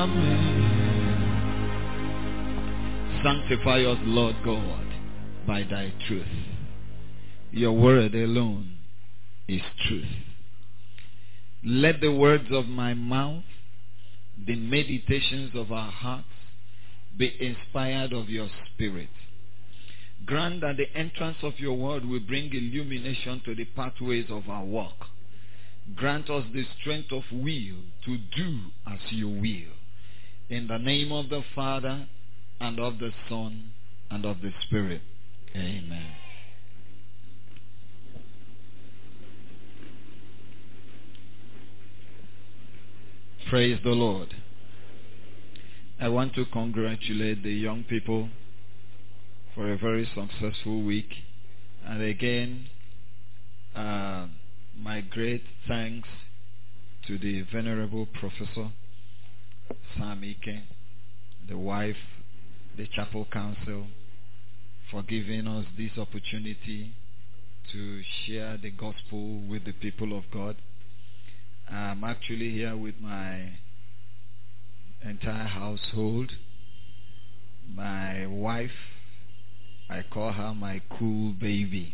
Sanctify us, Lord God, by thy truth. Your word alone is truth. Let the words of my mouth, the meditations of our hearts, be inspired of your spirit. Grant that the entrance of your word will bring illumination to the pathways of our walk. Grant us the strength of will to do as you will. In the name of the Father, and of the Son, and of the Spirit. Amen. Praise the Lord. I want to congratulate the young people for a very successful week. And again, my great thanks to the Venerable Professor Sam Ike, the wife, the Chapel Council, for giving us this opportunity to share the gospel with the people of God. I'm actually here with my entire household. My wife, I call her my cool baby.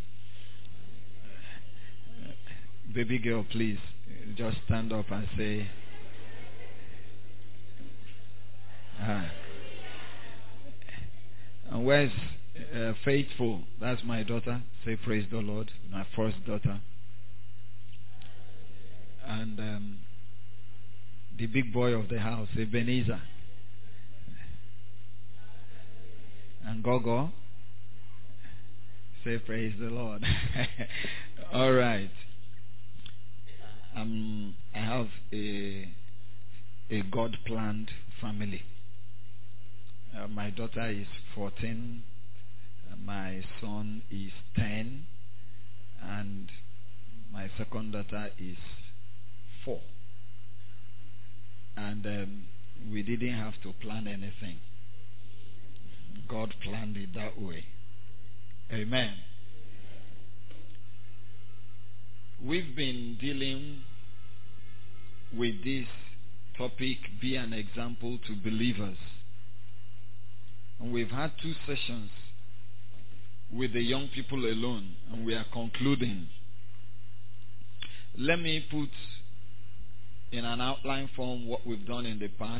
Baby girl, please, just stand up and say, and where's Faithful? That's my daughter. Say praise the Lord. My first daughter. And the big boy of the house, Ebenezer. And Gogo. Say praise the Lord. All right. I have a God-planned family. My daughter is 14. My son is 10. And my second daughter is 4. And we didn't have to plan anything. God planned it that way. Amen. We've been dealing with this topic, be an example to believers. And we've had 2 sessions with the young people alone, and we are concluding. Let me put in an outline form what we've done in the past.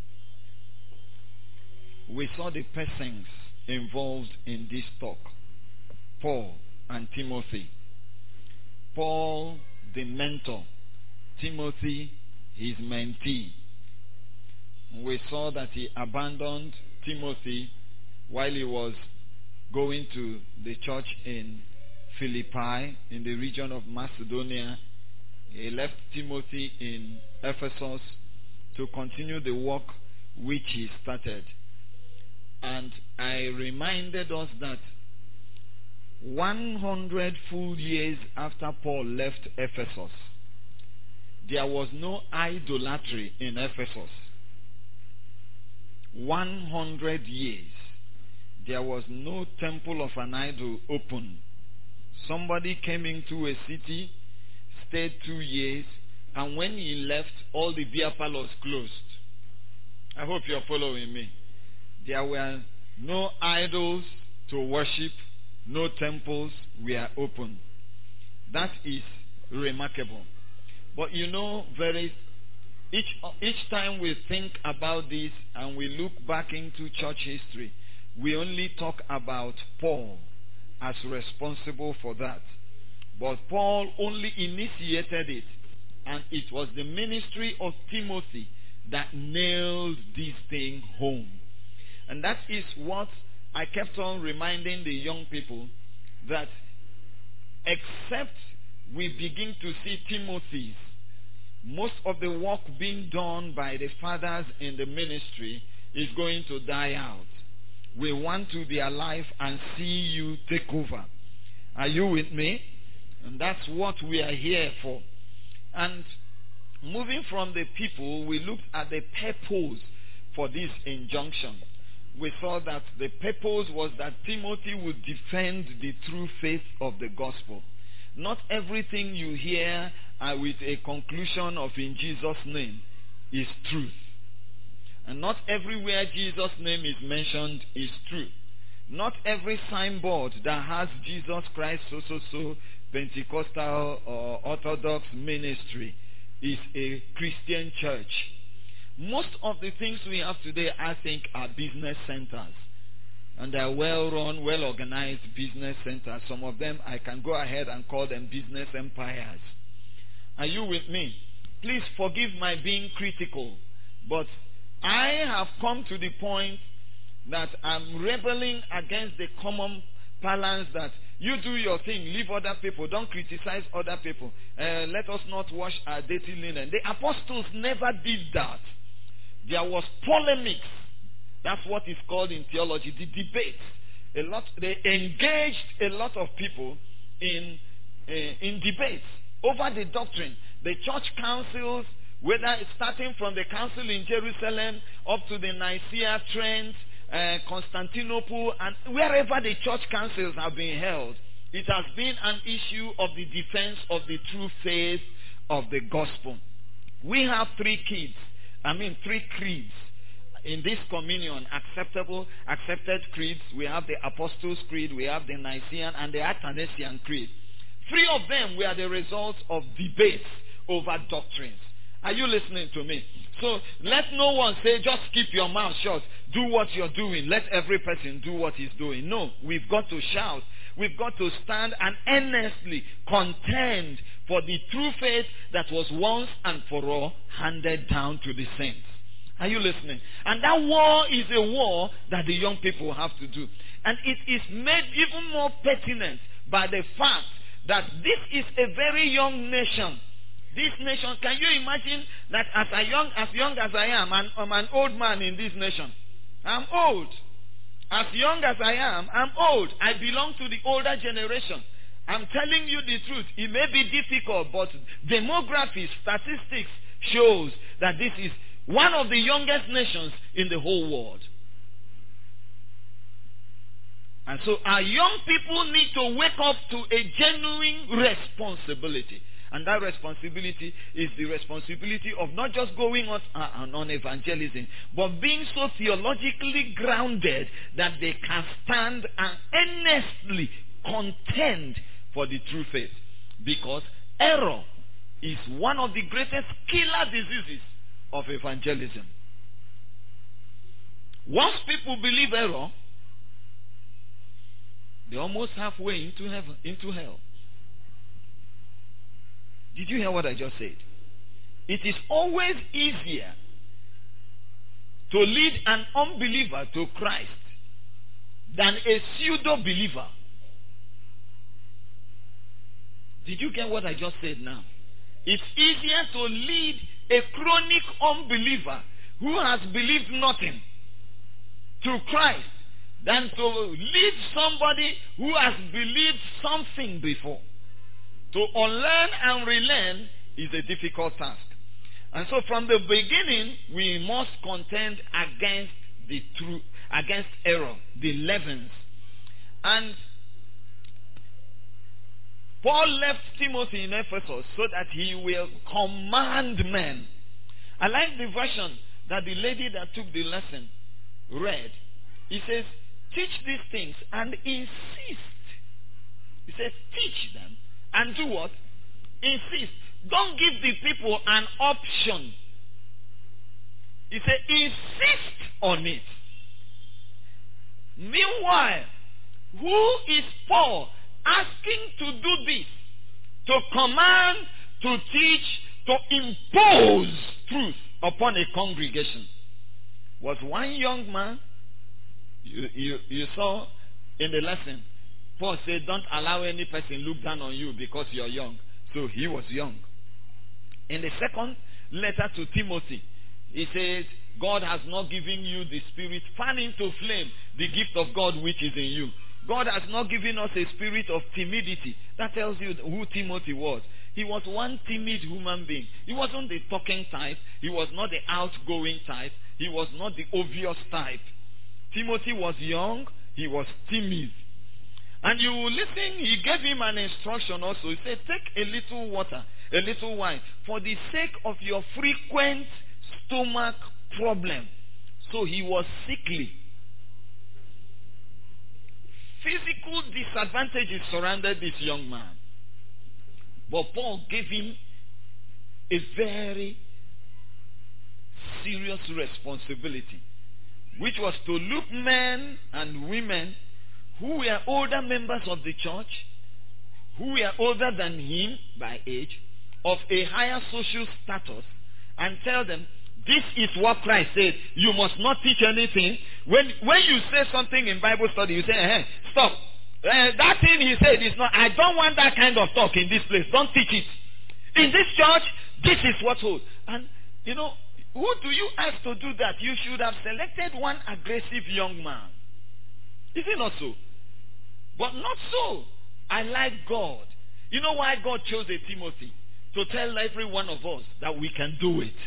We saw the persons involved in this talk: Paul and Timothy. Paul, the mentor; Timothy, his mentee. We saw that he abandoned Timothy while he was going to the church in Philippi, in the region of Macedonia. He left Timothy in Ephesus to continue the work which he started. And I reminded us that 100 full years after Paul left Ephesus, there was no idolatry in Ephesus. 100 years. There was no temple of an idol open. Somebody came into a city, stayed 2 years, and when he left, all the beer parlors closed. I hope you're following me. There were no idols to worship, no temples were open. That is remarkable. But you know, each time we think about this and we look back into church history, we only talk about Paul as responsible for that. But Paul only initiated it, and it was the ministry of Timothy that nailed this thing home. And that is what I kept on reminding the young people, that except we begin to see Timothy's, most of the work being done by the fathers in the ministry is going to die out. We want to be alive and see you take over. Are you with me? And that's what we are here for. And moving from the people, we looked at the purpose for this injunction. We saw that the purpose was that Timothy would defend the true faith of the gospel. Not everything you hear with a conclusion of "in Jesus' name" is truth. And not everywhere Jesus' name is mentioned is true. Not every signboard that has Jesus Christ so Pentecostal or Orthodox ministry is a Christian church. Most of the things we have today, I think, are business centers. And they are well-run, well-organized business centers. Some of them, I can go ahead and call them business empires. Are you with me? Please forgive my being critical. But I have come to the point that I'm rebelling against the common balance that you do your thing, leave other people, don't criticize other people. Let us not wash our dirty linen. The apostles never did that. There was polemics. That's what is called in theology, the debate. They engaged a lot of people in debates over the doctrine. The church councils, whether starting from the council in Jerusalem up to the Nicaea, Trent, Constantinople, and wherever the church councils have been held, it has been an issue of the defense of the true faith of the gospel. We have three creeds in this communion, accepted creeds. We have the Apostles' Creed, we have the Nicene and the Athanasian Creed. Three of them were the result of debates over doctrines. Are you listening to me? So let no one say, just keep your mouth shut. Do what you're doing. Let every person do what he's doing. No, we've got to shout. We've got to stand and earnestly contend for the true faith that was once and for all handed down to the saints. Are you listening? And that war is a war that the young people have to do. And it is made even more pertinent by the fact that this is a very young nation. This nation, can you imagine that as young as I am, and I'm an old man in this nation. I'm old. As young as I am, I'm old. I belong to the older generation. I'm telling you the truth. It may be difficult, but demography, statistics shows that this is one of the youngest nations in the whole world. And so our young people need to wake up to a genuine responsibility. And that responsibility is the responsibility of not just going on evangelism, but being so theologically grounded that they can stand and earnestly contend for the true faith. Because error is one of the greatest killer diseases of evangelism. Once people believe error, they're almost halfway into hell. Did you hear what I just said? It is always easier to lead an unbeliever to Christ than a pseudo-believer. Did you get what I just said now? It's easier to lead a chronic unbeliever who has believed nothing to Christ than to lead somebody who has believed something before. To unlearn and relearn is a difficult task. And so from the beginning, we must contend against error, the leavens. And Paul left Timothy in Ephesus so that he will command men. I like the version that the lady that took the lesson read. He says, teach these things and insist. He says, teach them. And do what? Insist. Don't give the people an option. He said, insist on it. Meanwhile, who is Paul asking to do this? To command, to teach, to impose truth upon a congregation. Was one young man, you saw in the lesson, Paul said, don't allow any person look down on you because you're young. So he was young. In the second letter to Timothy, he says, God has not given you the spirit, fan into flame the gift of God which is in you. God has not given us a spirit of timidity. That tells you who Timothy was. He was one timid human being. He wasn't the talking type. He was not the outgoing type. He was not the obvious type. Timothy was young. He was timid. And you will listen, he gave him an instruction also. He said, take a little water, a little wine, for the sake of your frequent stomach problem. So he was sickly. Physical disadvantages surrounded this young man. But Paul gave him a very serious responsibility, which was to look men and women who were older members of the church, who were older than him by age, of a higher social status, and tell them, this is what Christ said. You must not teach anything. When you say something in Bible study, you say, hey, stop. That thing he said is not, I don't want that kind of talk in this place. Don't teach it. In this church, this is what holds. And, you know, who do you ask to do that? You should have selected one aggressive young man. Is it not so? But not so. I like God. You know why God chose a Timothy? To tell every one of us that we can do it.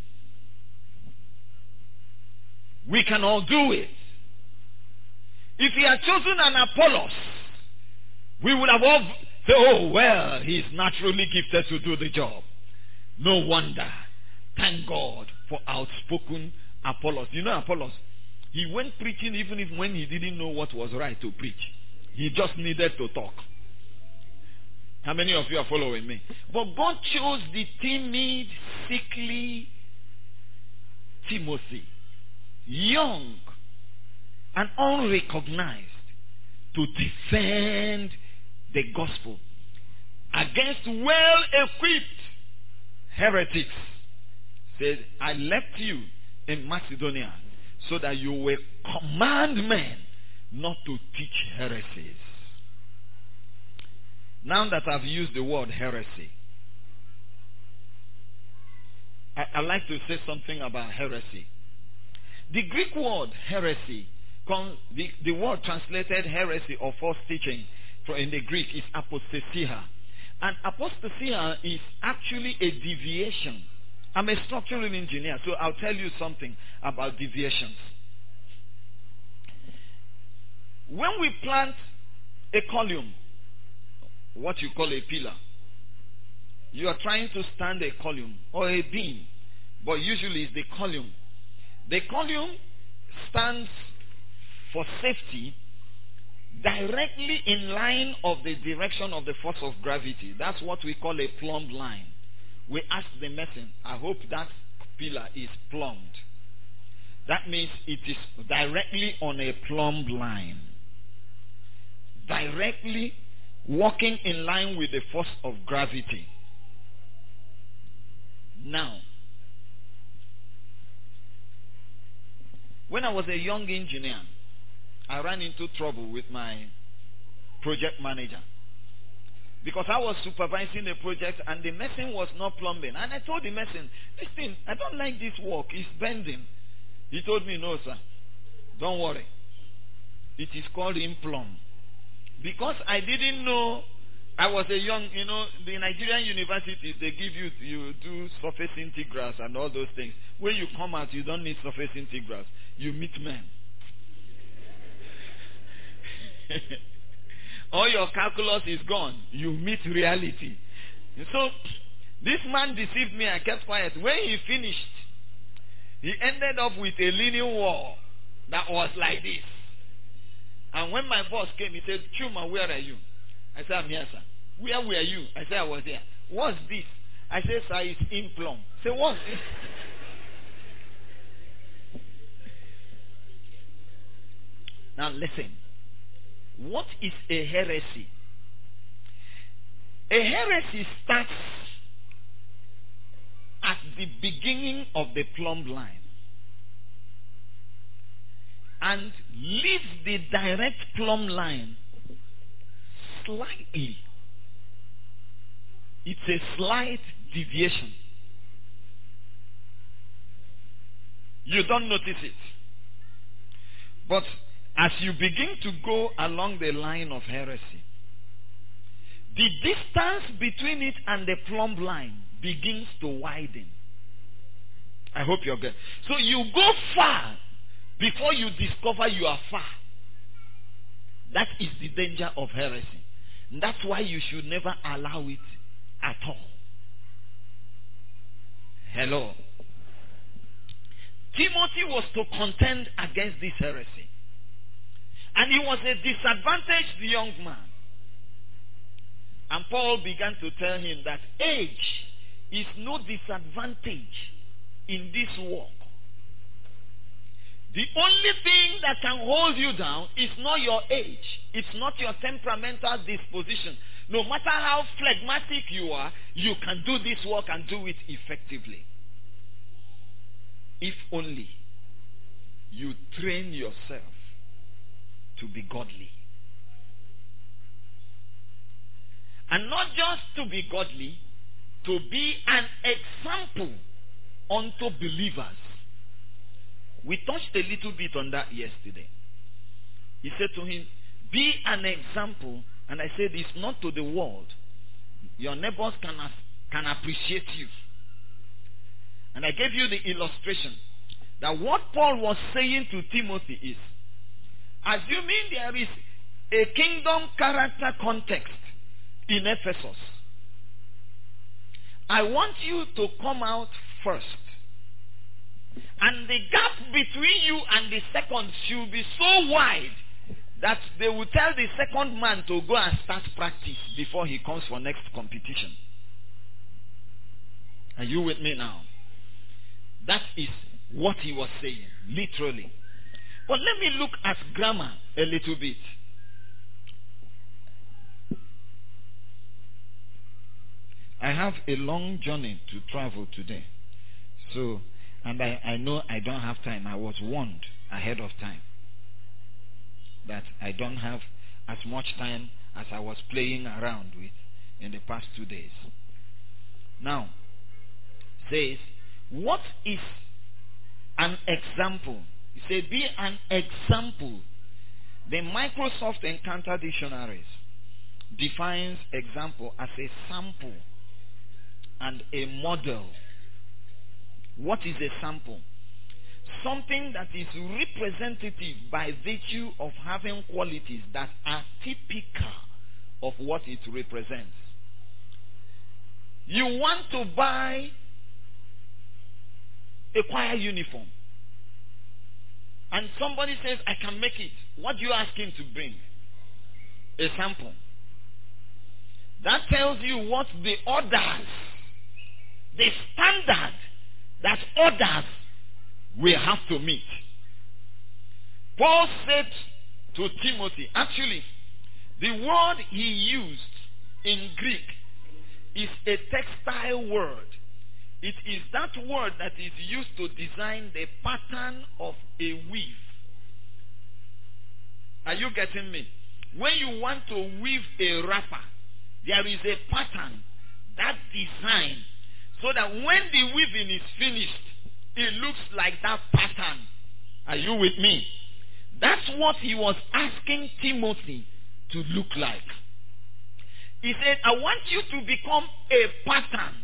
We can all do it. If he had chosen an Apollos, we would have all said, oh, well, he's naturally gifted to do the job. No wonder. Thank God for outspoken Apollos. You know Apollos? He went preaching even if when he didn't know what was right to preach. He just needed to talk. How many of you are following me? But God chose the timid, sickly Timothy, young and unrecognized, to defend the gospel against well-equipped heretics. Said, I left you in Macedonia so that you will command men not to teach heresies. Now that I've used the word heresy, I'd like to say something about heresy. The Greek word heresy, the word translated heresy or false teaching in the Greek is apostasia. And apostasia is actually a deviation. I'm a structural engineer, so I'll tell you something about deviations. When we plant a column, what you call a pillar, you are trying to stand a column or a beam, but usually it's the column. The column stands for safety directly in line of the direction of the force of gravity. That's what we call a plumbed line. We ask the mason, I hope that pillar is plumbed. That means it is directly on a plumbed line. Directly walking in line with the force of gravity. Now, when I was a young engineer, I ran into trouble with my project manager. Because I was supervising the project and the mason was not plumbing. And I told the mason, listen, I don't like this work. It's bending. He told me, no, sir. Don't worry. It is called implumb. Because I didn't know, I was a young, the Nigerian universities, they give you do surface integrals and all those things. When you come out, you don't need surface integrals. You meet men. All your calculus is gone. You meet reality. So, this man deceived me. I kept quiet. When he finished, he ended up with a linear wall that was like this. And when my boss came, he said, Chuma, where are you? I said, I'm here, sir. Where were you? I said, I was there. What's this? I said, sir, it's implumb. Say, what's this? Now listen. What is a heresy? A heresy starts at the beginning of the plumb line and leaves the direct plumb line slightly. It's a slight deviation. You don't notice it. But as you begin to go along the line of heresy, the distance between it and the plumb line begins to widen. I hope you're good. So you go far before you discover you are far. That is the danger of heresy. And that's why you should never allow it at all. Hello. Timothy was to contend against this heresy. And he was a disadvantaged young man. And Paul began to tell him that age is no disadvantage in this walk. The only thing that can hold you down is not your age. It's not your temperamental disposition. No matter how phlegmatic you are, you can do this work and do it effectively. If only you train yourself to be godly. And not just to be godly, to be an example unto believers. We touched a little bit on that yesterday. He said to him, be an example. And I said, it's not to the world. Your neighbors can appreciate you. And I gave you the illustration that what Paul was saying to Timothy is, assuming there is a kingdom character context in Ephesus, I want you to come out first. And the gap between you and the second should be so wide that they will tell the second man to go and start practice before he comes for next competition. Are you with me now? That is what he was saying, literally. But let me look at grammar a little bit. I have a long journey to travel today. So, and I know I don't have time. I was warned ahead of time that I don't have as much time as I was playing around with in the past 2 days. Now, says, what is an example? He said, be an example. The Microsoft Encounter Dictionaries defines example as a sample and a model. What is a sample? Something that is representative by virtue of having qualities that are typical of what it represents. You want to buy a choir uniform, and somebody says, I can make it. What do you ask him to bring? A sample. That tells you what the orders, the standard that orders will have to meet. Paul said to Timothy, actually, the word he used in Greek is a textile word. It is that word that is used to design the pattern of a weave. Are you getting me? When you want to weave a wrapper, there is a pattern, that design, so that when the weaving is finished, it looks like that pattern. Are you with me? That's what he was asking Timothy to look like. He said, I want you to become a pattern,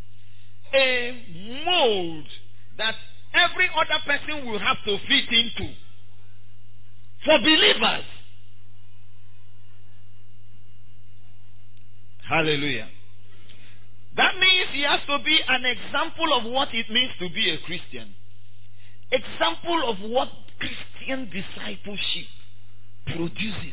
a mold that every other person will have to fit into. For believers. Hallelujah. That means he has to be an example of what it means to be a Christian. Example of what Christian discipleship produces.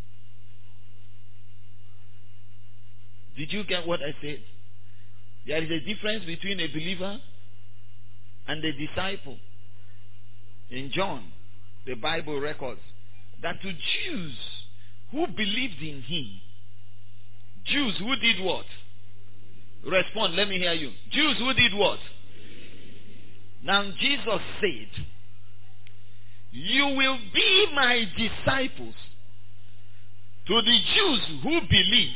Did you get what I said? There is a difference between a believer and a disciple. In John, the Bible records that to Jews who believed in him, Jews who did what? Respond, let me hear you. Jews who did what? Now Jesus said, you will be my disciples. To the Jews who believed,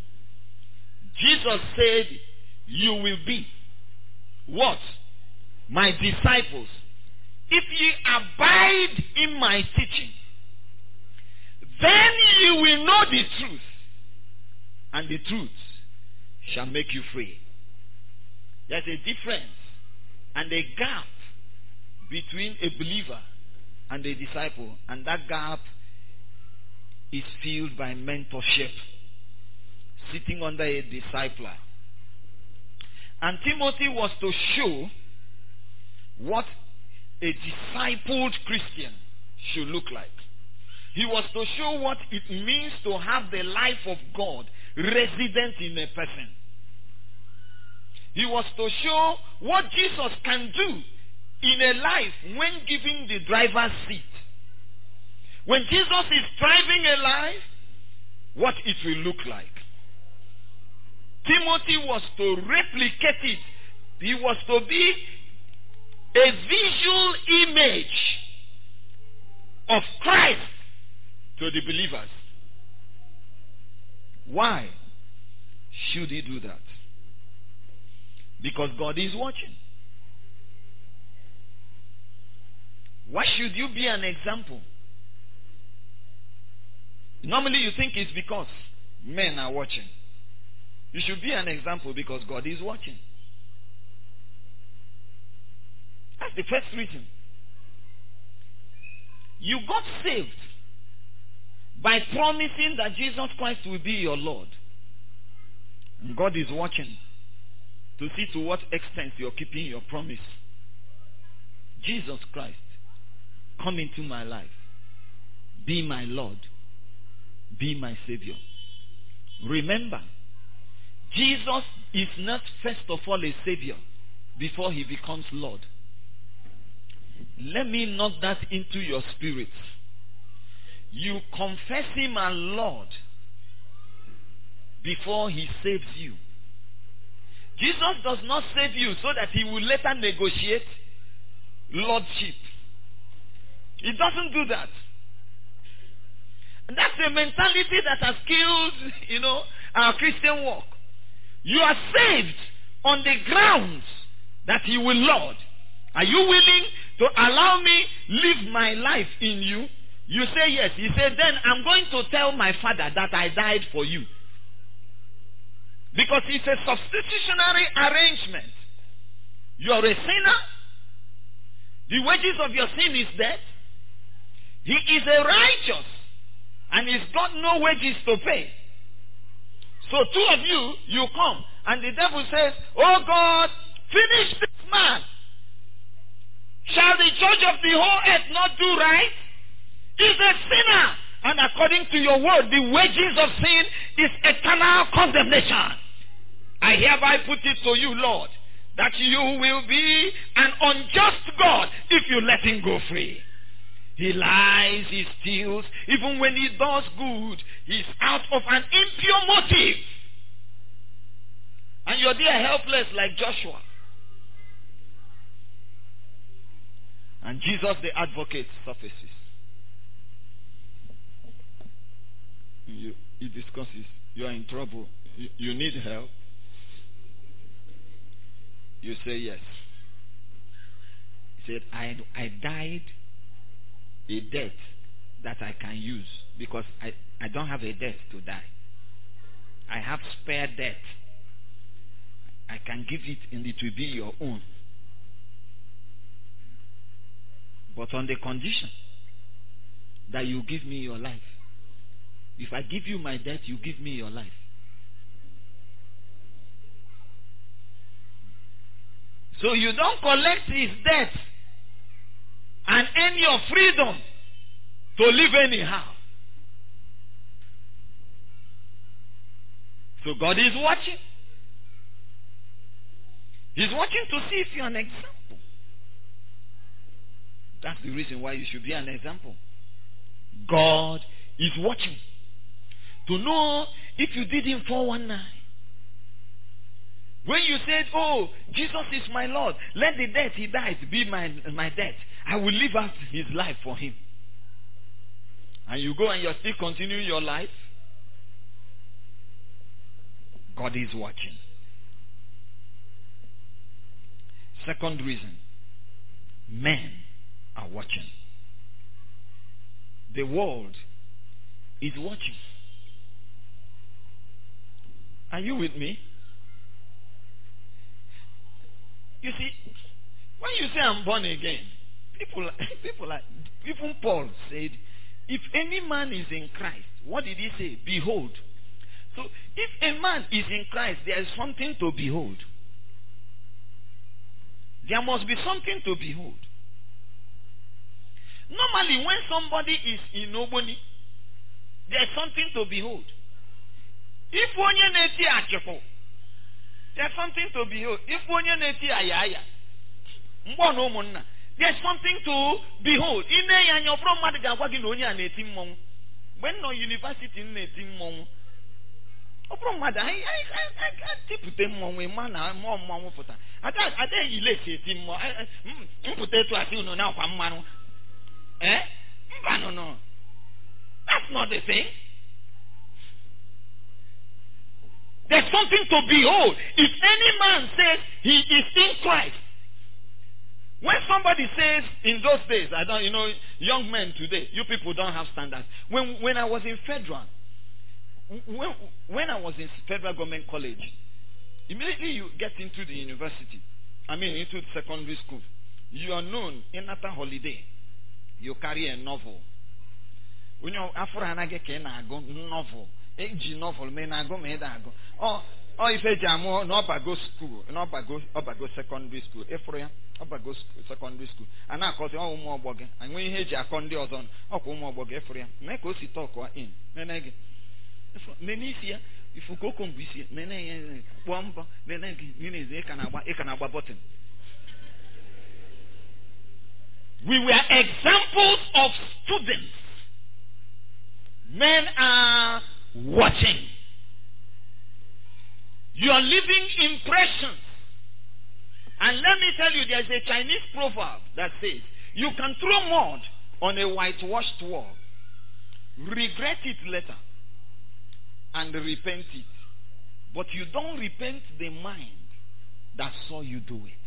Jesus said, you will be what? My disciples. If ye abide in my teaching, then you will know the truth, and the truth shall make you free. There's a difference and a gap between a believer and a disciple, and that gap is filled by mentorship, sitting under a discipler. And Timothy was to show what a discipled Christian should look like. He was to show what it means to have the life of God resident in a person. He was to show what Jesus can do in a life when giving the driver's seat. When Jesus is driving a life, what it will look like. Timothy was to replicate it. He was to be a visual image of Christ to the believers. Why should he do that? Because God is watching. Why should you be an example? Normally you think it's because men are watching. You should be an example because God is watching. That's the first reason. You got saved by promising that Jesus Christ will be your Lord. And God is watching to see to what extent you're keeping your promise. Jesus Christ, come into my life. Be my Lord. Be my Savior. Remember, Jesus is not first of all a Savior before he becomes Lord. Let me knock that into your spirit. You confess him as Lord before he saves you. Jesus does not save you so that he will later negotiate lordship. He doesn't do that. And that's a mentality that has killed, our Christian walk. You are saved on the grounds that he will Lord. Are you willing to allow me live my life in you? You say yes. He said, then I'm going to tell my Father that I died for you. Because it's a substitutionary arrangement. You are a sinner. The wages of your sin is death. He is a righteous. And he's got no wages to pay. So two of you come. And the devil says, oh God, finish this man. Shall the judge of the whole earth not do right? He's a sinner. And according to your word, the wages of sin is eternal condemnation. I hereby put it to you, Lord, that you will be an unjust God if you let him go free. He lies, he steals. Even when he does good, he's out of an impure motive. And you're there helpless like Joshua. And Jesus the advocate surfaces. He discusses, you are in trouble. You need help. You say yes. He said, I died a debt that I can use because I don't have a debt to die. I have spare debt. I can give it and it will be your own. But on the condition that you give me your life. If I give you my debt, you give me your life. So you don't collect his debt and earn your freedom to live anyhow. So God is watching. He's watching to see if you're an example. That's the reason why you should be an example. God is watching to know if you did him 419. When you said, oh, Jesus is my Lord, let the death he died be my death. I will live out his life for him. And you go and you're still continuing your life. God is watching. Second reason, men are watching. The world is watching. Are you with me? You see, when you say I'm born again, even Paul said, if any man is in Christ, what did he say? Behold. So if a man is in Christ, there is something to behold. There must be something to behold. Normally, when somebody is in Oboni, there's something to behold. If onye neti achiko, there's something to behold. If onye neti ayaya, mbono monna, there's something to behold. Ine yanyo from madiga no onye neti mmon. When no university neti mmon. From mother, I can't put them on with man, more mamma for that. I think you let it in more. Potato, I feel no now for man. Eh? No. That's not the thing. There's something to behold. If any man says he is in Christ, when somebody says in those days, I don't, young men today, you people don't have standards. When I was in federal, when I was in federal government college, immediately you get into the university, into secondary school, you are known in after holiday, you carry a novel. When you after anage go novel, novel me na go me da go. Or if a jamo no bago school, no bago secondary school. Efroya, bago secondary school. And I call you more boge. And when you hear jacondi ozon, more boge efroya. Make us talk in. Menege. Menisia, if you go combisi, Nene Wamba, Nenegi, Ekanaba button. We were examples of students. Men are watching. You are living impressions. And let me tell you, there's a Chinese proverb that says, you can throw mud on a whitewashed wall, regret it later, and repent it. But you don't repent the mind that saw you do it.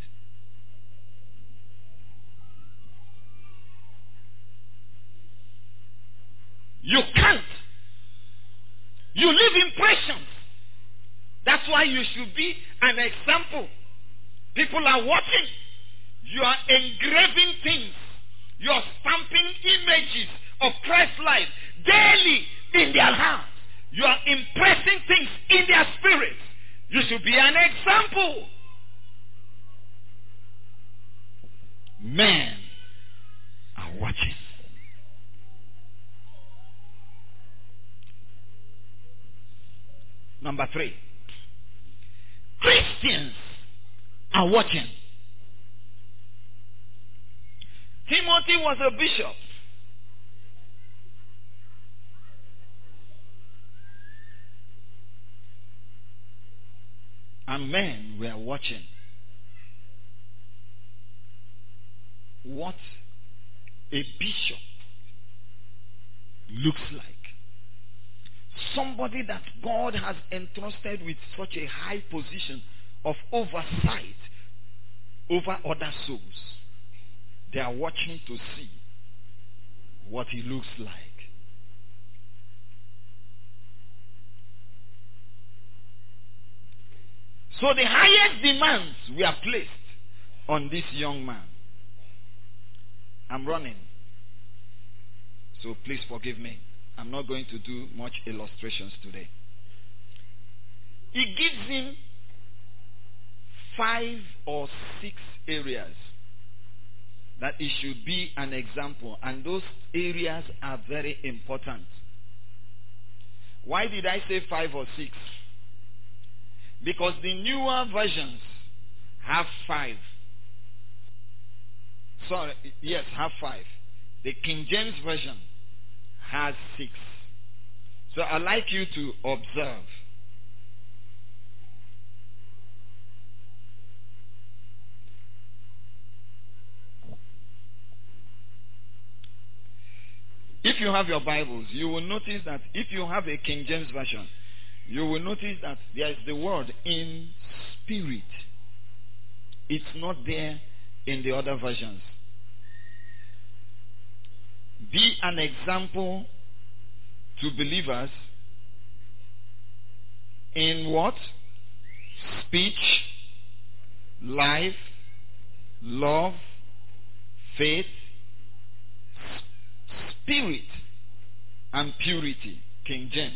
You can't. You leave impressions. That's why you should be an example. People are watching. You are engraving things. You are stamping images of Christ's life daily in their hearts. You are impressing things in their spirit. You should be an example. Men are watching. Number 3. Christians are watching. Timothy was a bishop. And men were watching. What a bishop looks like. Somebody that God has entrusted with such a high position of oversight over other souls. They are watching to see what he looks like. So the highest demands were placed on this young man. I'm running, so please forgive me. I'm not going to do much illustrations today. He gives him 5 or 6 areas that he should be an example, and those areas are very important. Why did I say 5 or 6? Because the newer versions have 5. Sorry, yes, have 5. The King James Version has 6. So I'd like you to observe. If you have your Bibles, you will notice that if you have a King James Version, you will notice that there is the word in spirit. It's not there in the other versions. Be an example to believers in what? Speech, life, love, faith, spirit, and purity. King James.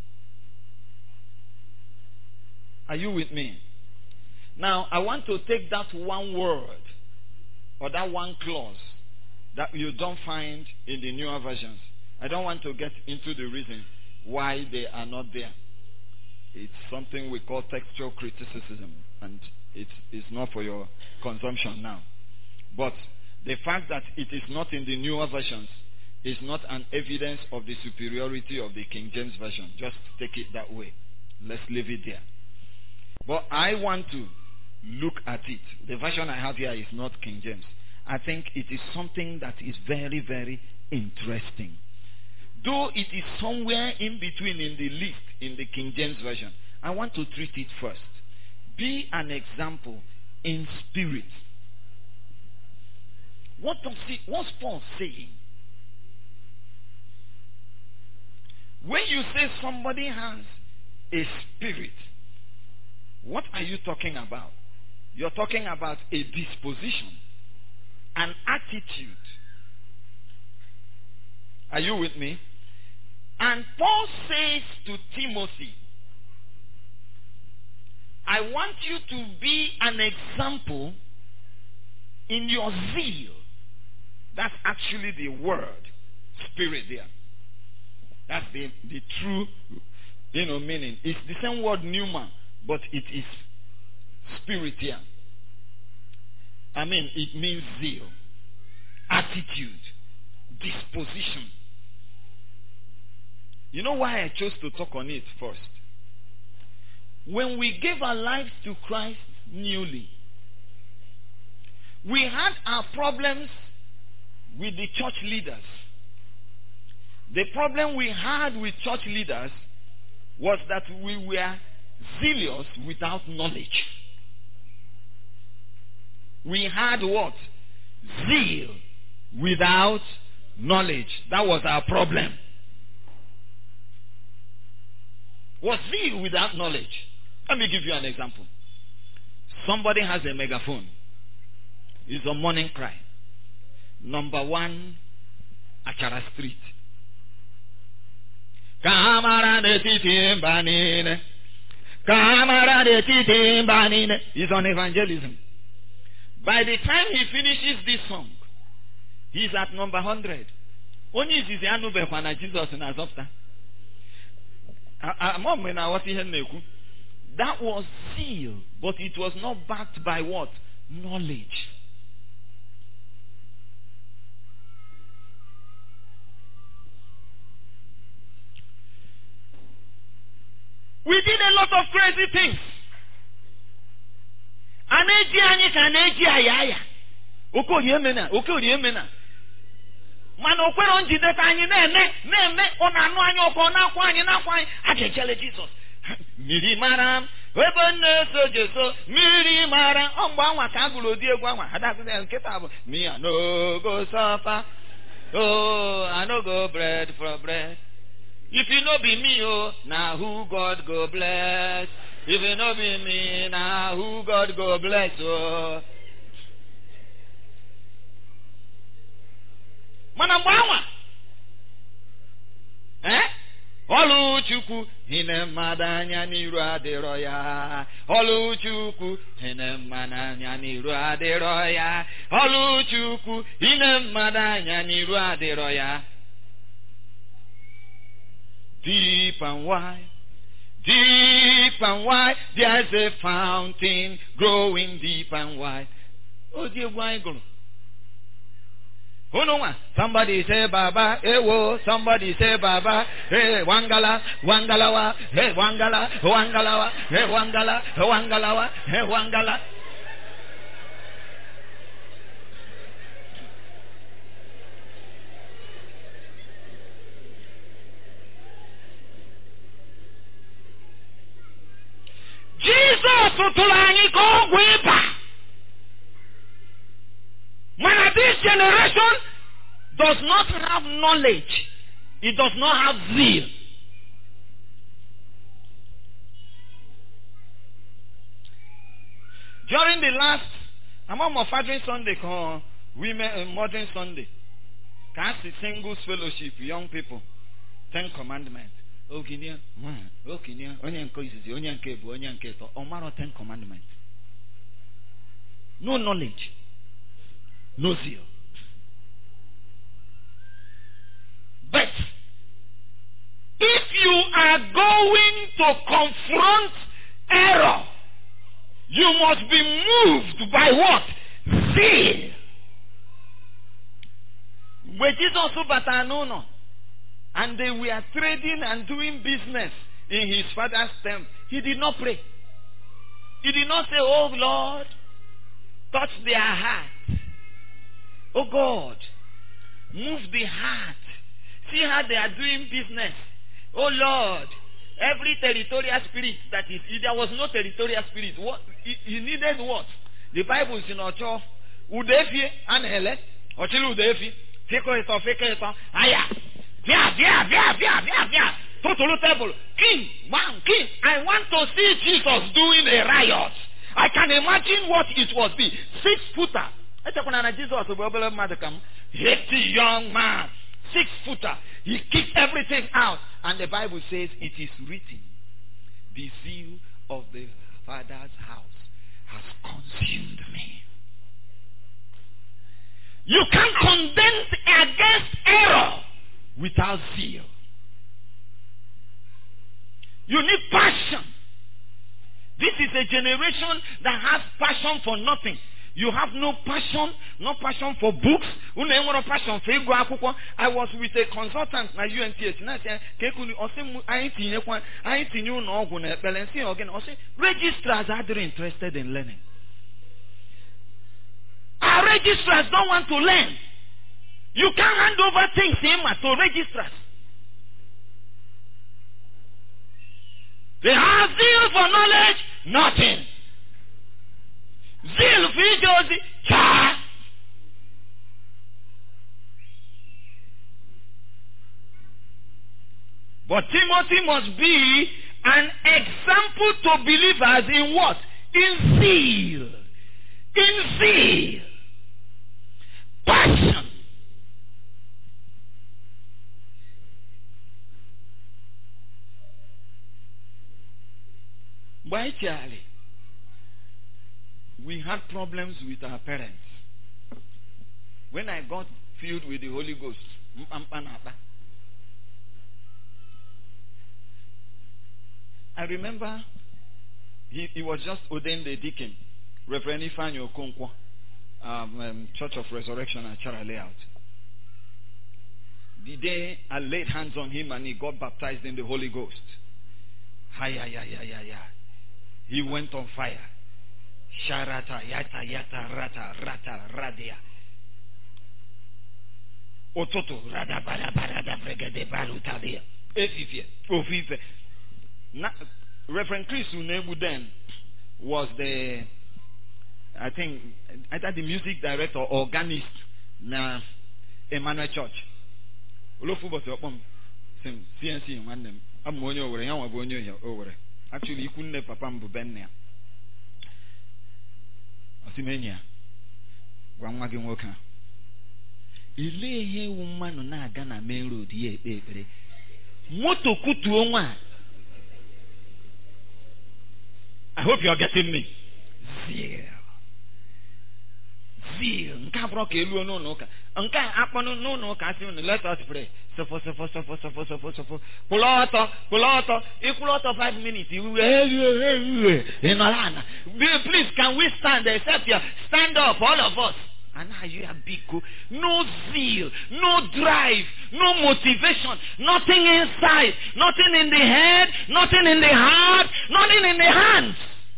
Are you with me? Now, I want to take that one word or that one clause that you don't find in the newer versions. I don't want to get into the reason why they are not there. It's something we call textual criticism, and it's not for your consumption now. But the fact that it is not in the newer versions is not an evidence of the superiority of the King James Version. Just take it that way. Let's leave it there. But I want to look at it. The version I have here is not King James. I think it is something that is very, very interesting. Though it is somewhere in between in the list in the King James Version, I want to treat it first. Be an example in spirit. What's Paul saying? When you say somebody has a spirit, what are you talking about? You're talking about a disposition, an attitude. Are you with me? And Paul says to Timothy, I want you to be an example in your zeal. That's actually the word, spirit there. That's the true, meaning. It's the same word pneuma, but it is spirit here. I mean, it means zeal, attitude, disposition. You know why I chose to talk on it first? When we gave our lives to Christ newly, we had our problems with the church leaders. The problem we had with church leaders was that we were zealous without knowledge. We had what? Zeal without knowledge. That was our problem. Was zeal without knowledge. Let me give you an example. Somebody has a megaphone. It's a morning cry. Number 1, Achara Street. He's on evangelism. By the time he finishes this song, he's at number 100. Only is Jesus in Azofta. That was zeal, but it was not backed by what? Knowledge. We did a lot of crazy things. Jesus. Miri maram, webene so jeso, miri maram, omba kagulo die gwa hada nketa me I no go suffer. Oh, I no go bread for bread. If you no be me, oh, now who God go bless? If you no be me, now who God go bless? Oh, manambawa. Oluchukwu hine madanya niru aderoya. Oluchukwu hine madanya niru aderoya. Oluchukwu hine madanya niru aderoya. Deep and wide, there's a fountain growing deep and wide. Oh dear, why go? Oh no, somebody say Baba, wo. Somebody say Baba, hey Wangala, Wangalawa, hey Wangala, Wangalawa, hey Wangala, Wangalawa, hey Wangala. Jesus utulani ko gwepa. Man, this generation does not have knowledge. It does not have zeal. During the last, among my Father's Sunday, women modern Sunday, cast the singles fellowship, young people, 10 commandments. Okinia, onyanko is onyanke, onyanke, Omaro 10 commandments. No knowledge, no zeal. to confront error, you must be moved by what? Zeal. When Jesus Batanono, and they were trading and doing business in his father's temple, he did not pray. He did not say, "Oh Lord, touch their heart. Oh God, move the heart. See how they are doing business. Oh Lord, every territorial spirit that is," there was no territorial spirit. What he needed what? The Bible is in Ocho. Udefi and Hele. Ochilu Udefi. Fake it. Aya. Via. Total table. King. I want to see Jesus doing a riot. I can imagine what it was be. 6-footer. Jesus, young man. 6-footer. He kicked everything out. And the Bible says it is written, the zeal of the Father's house has consumed me. You can't contend against error without zeal. You need passion. This is a generation that has passion for nothing. You have no passion for books. I was with a consultant at UNTH, and I said, registrars are very interested in learning. Our registrars don't want to learn. You can't hand over things to registrars. They have zeal for knowledge, nothing. Zeal for Josie, cha. But Timothy must be an example to believers in what? In zeal. In zeal. Passion. Why, Charlie? We had problems with our parents. When I got filled with the Holy Ghost, I remember he was just ordained a deacon, Reverend Ifanyo Okonkwo, Church of Resurrection at Chara Layout. The day I laid hands on him and he got baptized in the Holy Ghost, he went on fire. Sharata yata rata radia. Ototo rada barada bregade balutadia. Efife. Reverend Chris Unebu then was the, I think the music director, organist na Emmanuel Church. Olofu bosi opom sim CNC man them. Amonyo wore yan wabonyo ya owore. Actually ikunne papa mbu benne. Osimenya. Gwanwa gi nwoka. Ile ihe woman na aga na main road ye ekpere. Moto kutu onwa. I hope you are getting me. Zeal. Nka broke elu no no ka. Nka akpono no no ka si let us pray. Suffer. Pull out. Equal out of 5 minutes. Please, can we stand except you? Stand up, all of us. And now you are big. No zeal, no drive, no motivation, nothing inside, nothing in the head, nothing in the heart, nothing in the hands.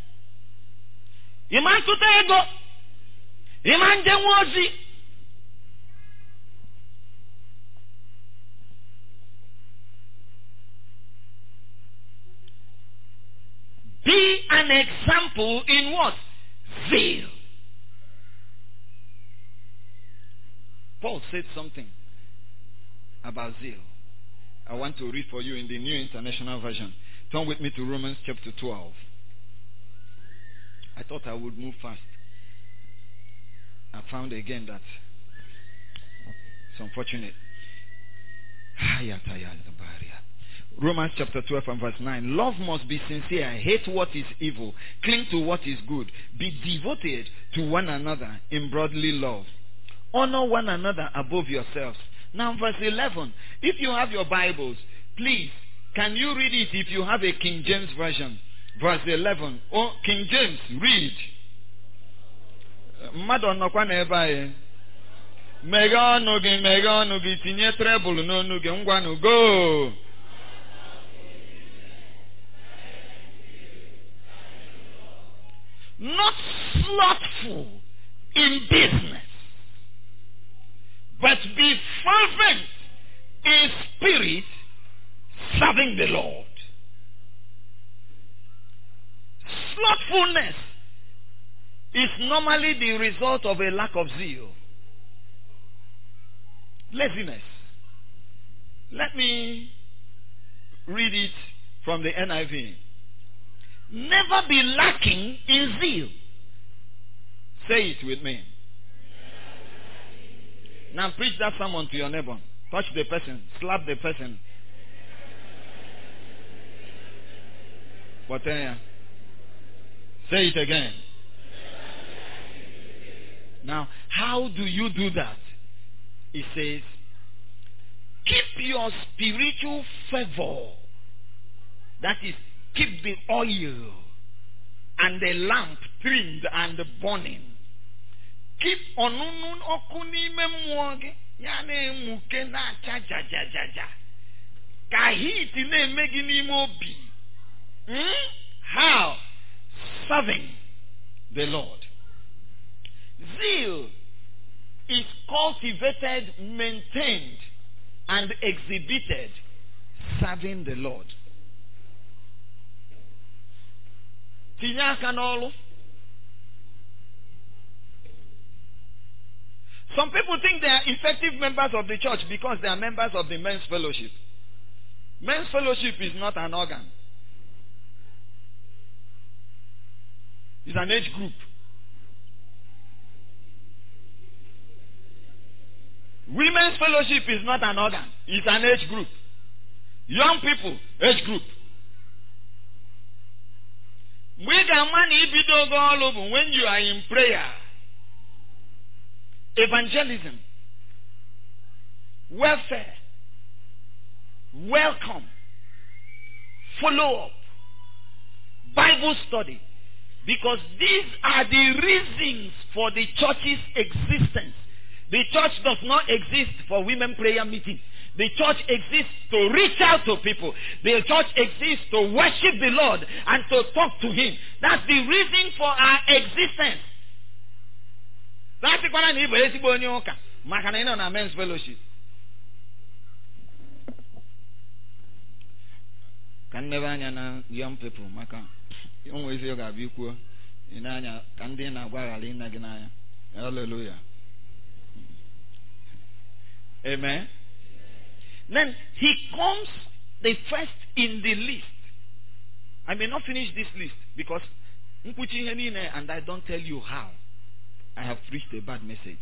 Iman tutego. Iman jenwozi. Be an example in what? Zeal. Paul said something about zeal. I want to read for you in the New International Version. Turn with me to Romans chapter 12. I thought I would move fast. I found again that it's unfortunate. Romans chapter 12 and verse 9. Love must be sincere. Hate what is evil. Cling to what is good. Be devoted to one another in brotherly love. Honor one another above yourselves. Now verse 11. If you have your Bibles, please Can you read it if you have a King James version? Verse 11. Oh, King James, read. Mmadụ nọkwa n'ebe anyị. Mega ọnụ gị, tinye treble n'ọnụ gị, ngwanụ, go. Not slothful in business, but be fervent in spirit, serving the Lord. Slothfulness is normally the result of a lack of zeal. Laziness. Let me read it from the NIV. Never be lacking in zeal. Say it with me. Now preach that sermon to your neighbor. Touch the person. Slap the person. But say it again. Now, how do you do that? It says, keep your spiritual fervor. That is, keep the oil and the lamp trimmed and burning. Keep onunun okuni memwage. Yane muke na cha ja ja ja ja. Kahiti ne megini mobi. How? Serving the Lord. Zeal is cultivated, maintained, and exhibited serving the Lord. Some people think they are effective members of the church because they are members of the men's fellowship. Men's fellowship is not an organ. It's an age group. Women's fellowship is not an organ. It's an age group. Young people, age group. When you are in prayer, evangelism, welfare, welcome, follow up, Bible study. Because these are the reasons for the church's existence. The church does not exist for women prayer meetings. The church exists to reach out to people. The church exists to worship the Lord and to talk to Him. That's the reason for our existence. That's the one I men's fellowship. Can never young people, Maka. Hallelujah. Amen. Then he comes the first in the list. I may not finish this list because and I don't tell you how. I have preached a bad message.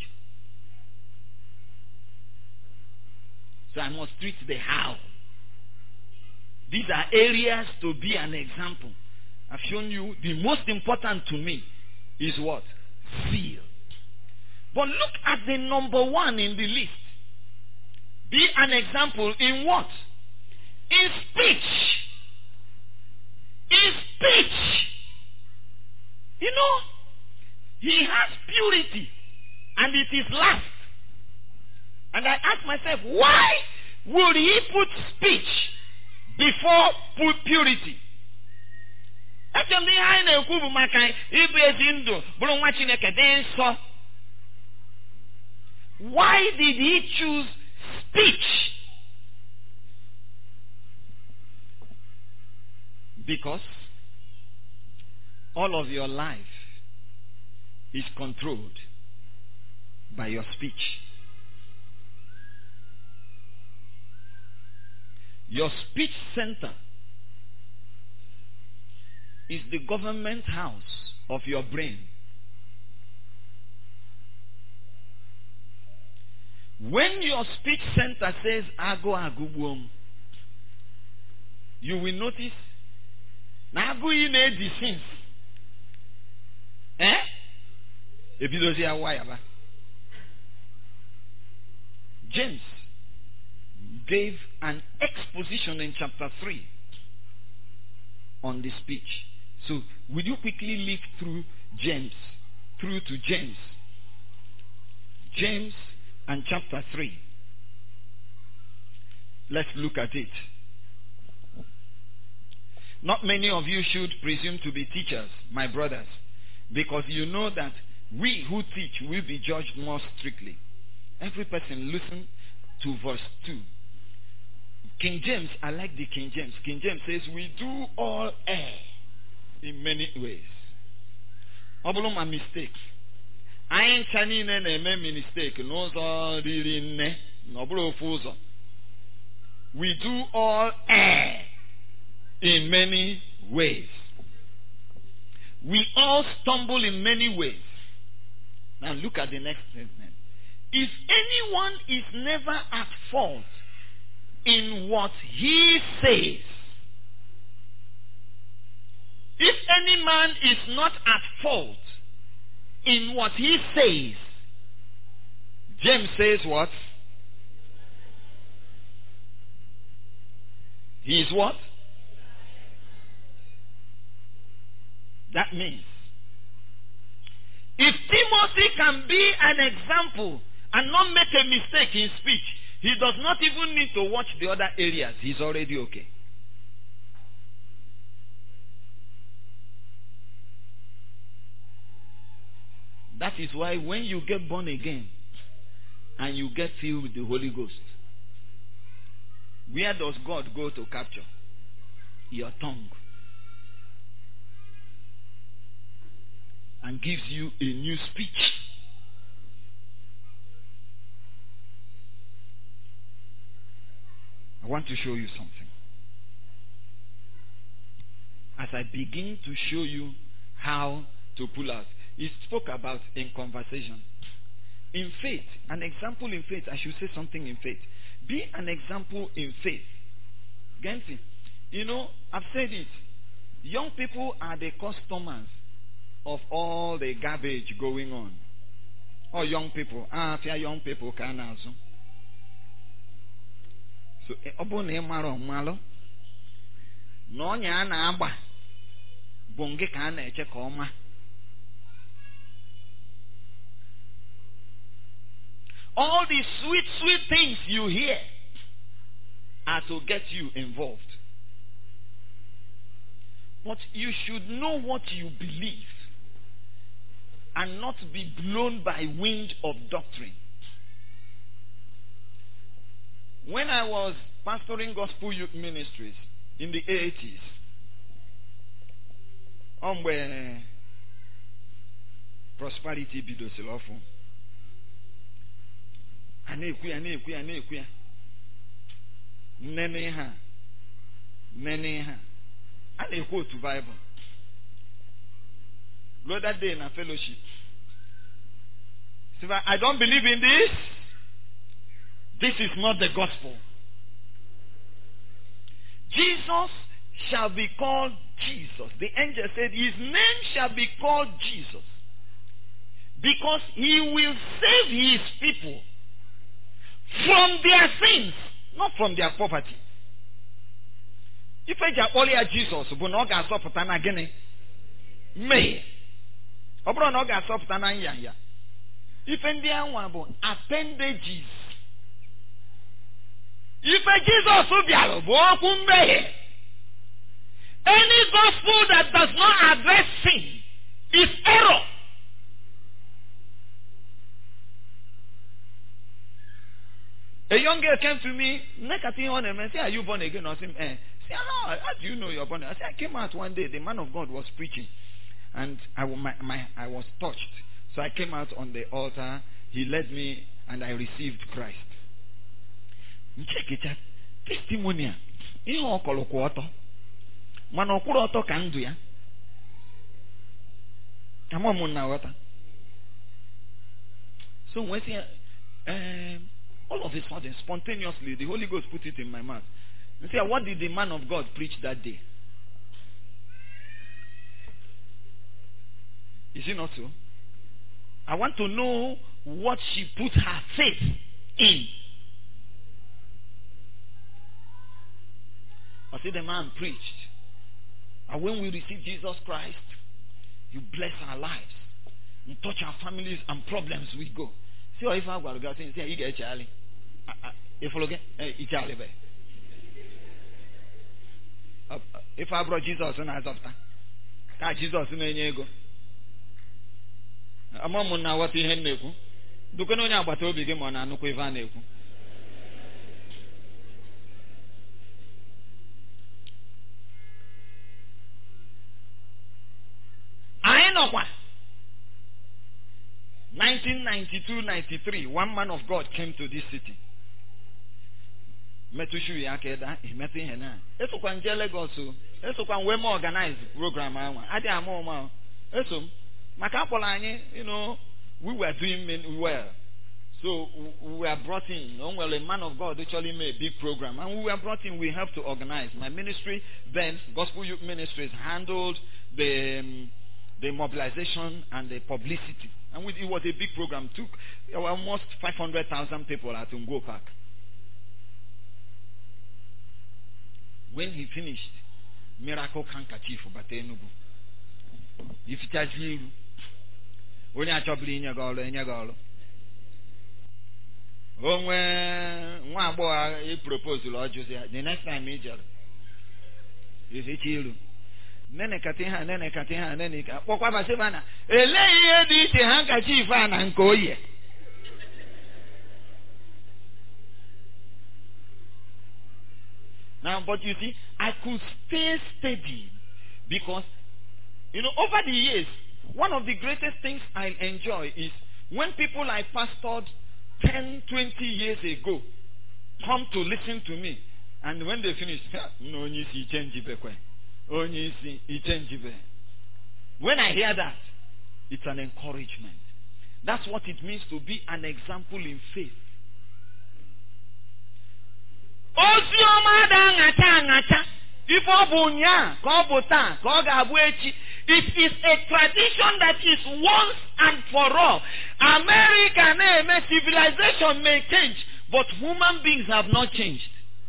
So I must treat the how. These are areas to be an example. I've shown you the most important to me is what? Zeal. But look at the number one in the list. Be an example in what? In speech. In speech. You know, he has purity and it is last. And I ask myself, why would he put speech before purity? Why did he choose speech? Because all of your life is controlled by your speech. Your speech center is the government house of your brain. When your speech center says ago agubum, you will notice nago in the sins. James, gave an exposition in chapter 3 on the speech. So, will you quickly leaf through to James? James and chapter 3. Let's look at it. Not many of you should presume to be teachers, my brothers, because you know that we who teach will be judged more strictly. Every person listen to verse 2. King James, I like the King James. King James says, we do all err in many ways. Oblong mistakes. I ain't channing any mistake. We do all err in many ways. We all stumble in many ways. Now look at the next statement. If anyone is never at fault in what he says, if any man is not at fault in what he says, James says what? He is what? That means, if Timothy can be an example and not make a mistake in speech, he does not even need to watch the other areas. He's already okay. That is why when you get born again and you get filled with the Holy Ghost, where does God go to capture? Your tongue. And gives you a new speech. I want to show you something. As I begin to show you how to pull out, he spoke about in conversation. In faith, an example in faith, I should say something in faith. Be an example in faith. Genty, you know, I've said it. Young people are the customers of all the garbage going on. Oh, young people. Young people can also. So, obone maro malo. No nya na agba. Bonge ka na eche ka ọma. All the sweet things you hear are to get you involved. But you should know what you believe and not be blown by wind of doctrine. When I was pastoring Gospel Youth Ministries in the 80s, where prosperity bidosilofo. Anekuya. Nene ha. And they quote to Bible. The other day in a fellowship. So I don't believe in this. This is not the gospel. Jesus shall be called Jesus. The angel said his name shall be called Jesus. Because he will save his people from their sins, not from their poverty. If I just only at Jesus, but not gas up again, may. Obro no gas up ya. If Indian one about appendages. If a Jesus will be any gospel that does not address sin is error. A young girl came to me, negative on him, and said, "Are you born again?" I said, "Eh." Say, "No, how do you know you're born?" I said, "I came out one day. The man of God was preaching, and I was touched. So I came out on the altar. He led me, and I received Christ." Check it out. Testimonial. Ihe ọkọlọkwụ ọtọ. Mana ọkwụrụ ọtọ ka ndụ ya. Kama mụ na wata. So when all of a sudden, spontaneously, the Holy Ghost put it in my mouth. And say, what did the man of God preach that day? Is it not so? I want to know what she put her faith in. See, the man preached. And when we receive Jesus Christ, you bless our lives. You touch our families and problems we go. See, if I go to say, you get Charlie. If you get Charlie, if I brought Jesus on as after, that Jesus may go. A moment now, what he had neku. Do you know about Toby Gimon and Nukuivaneku? I know what. 1992-93, one man of God came to this city. Metushu yakeda, he met in Hena. Eso kwa njele gosu. Eso kwa we more organized program awa. Adi amo. Eso makapola anye, we were doing well. So we were brought in. Well, a man of God actually made a big program, and we were brought in. We helped to organize. My ministry then, Gospel Youth Ministries, handled the mobilization and the publicity. And it was a big program. Took almost 500,000 people at Ungo Park. When he finished, miracle handkerchief Batenubu. If it has you, when you are troubling your girl, when one boy he proposed to Lord Joseph, the next time he just is it you? Nene katiha, nene. Pokwa basebana. Eleye di te handkerchief na nkoye. Now, but you see, I could stay steady because, over the years, one of the greatest things I enjoy is when people I pastored 10, 20 years ago come to listen to me, and when they finish, when I hear that, it's an encouragement. That's what it means to be an example in faith. It is a tradition that is once and for all. American civilization may change, but human beings have not changed.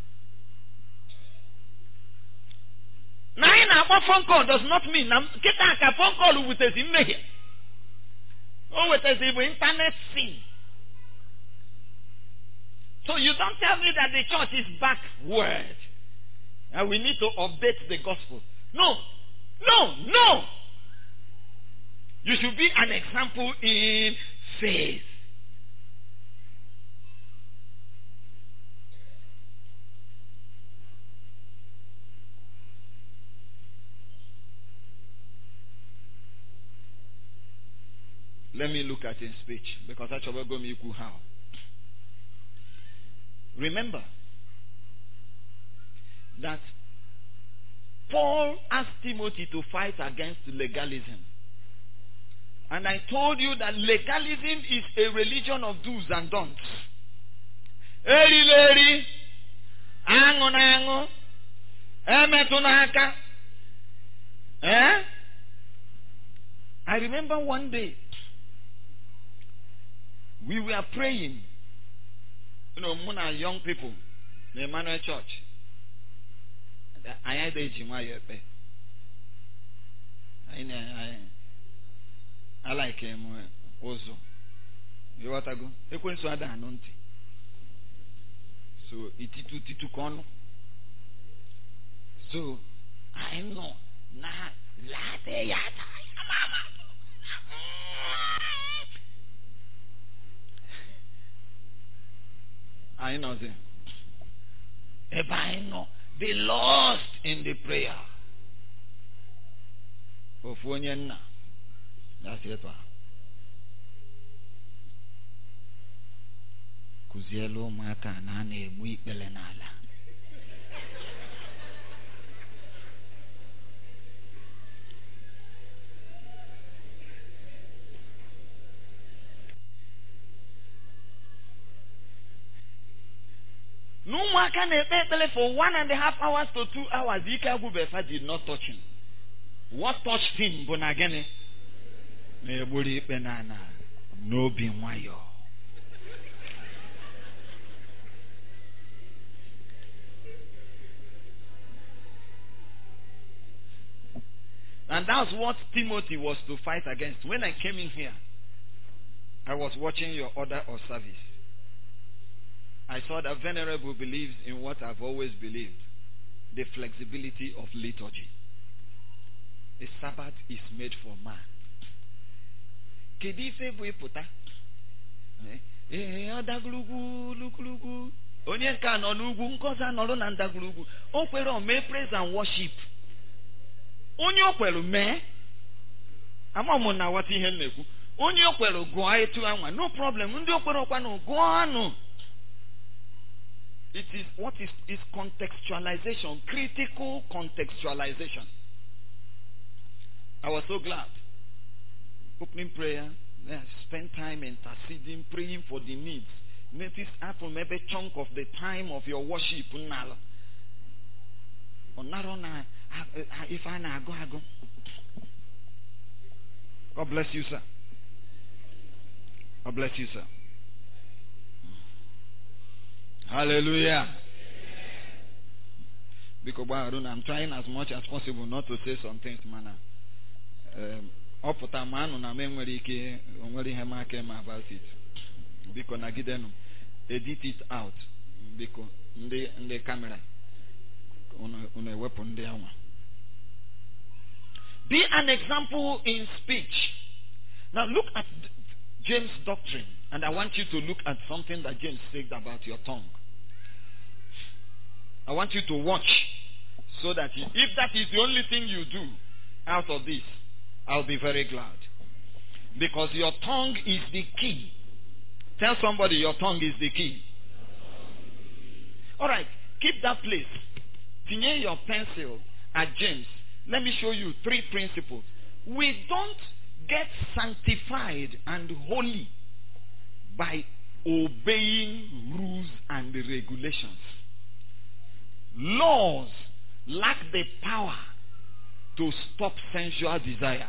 Now, a phone call does not mean get a phone call with a email. Oh, with a internet thing. So you don't tell me that the church is backward. And we need to update the gospel. No. You should be an example in faith. Let me look at in speech because that's what we're going to how. Remember that Paul asked Timothy to fight against legalism. And I told you that legalism is a religion of do's and don'ts. Eri, ango, emetunaka. I remember one day we were praying. Muna young people, the Emmanuel Church. I had I like him also. You want to go? You can so ada anonti. So ititu kono. So I know na late yata mama. I know them. If I know, be lost in the prayer of Wonyana. That's it. Kuzielo maka nane mwi belenala. No one can for 1.5 hours to 2 hours. Ika did not touch him. What touched him? Bonagene. Neburi penana. No binwayo. And that's what Timothy was to fight against. When I came in here, I was watching your order of service. I saw that Venerable believes in what I've always believed, the flexibility of liturgy. A Sabbath is made for man. Onye nke a nọ n'ugwu, nkọzi anọrọ na ndagwurugwu. O kwere o mee praise and worship. Onye o kwere mee. Ama m na wata ihe na-ekwu. Onye o kwere gụọ etu anwa, no problem. Ndị o kwere ọkwanụ gụọ anụ. It is what is contextualization, critical contextualization. I was so glad. Opening prayer, spend time interceding, praying for the needs. Notice after maybe chunk of the time of your worship. God bless you, sir. God bless you, sir. Hallelujah. Because I'm trying as much as possible not to say some things, man. About it. Because I give them edit it out. Because in the camera on a weapon there. Be an example in speech. Now look at James' doctrine, and I want you to look at something that James said about your tongue. I want you to watch, so that if that is the only thing you do out of this, I'll be very glad. Because your tongue is the key. Tell somebody your tongue is the key. Alright, keep that place. Tinye your pencil at James. Let me show you 3 principles. We don't get sanctified and holy by obeying rules and regulations. Laws lack the power to stop sensual desire.